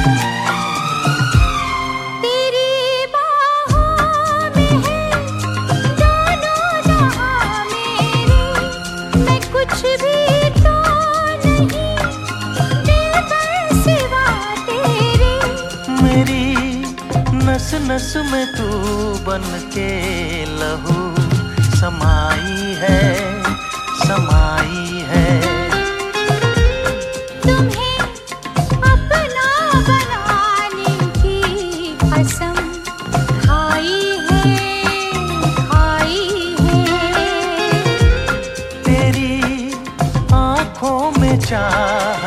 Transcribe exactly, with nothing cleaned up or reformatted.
नस नस में तू बन के लहू समाई है, समाई है। तुम्हें अपना बनाने की कसम खाई है, खाई है। तेरी आँखों में चाह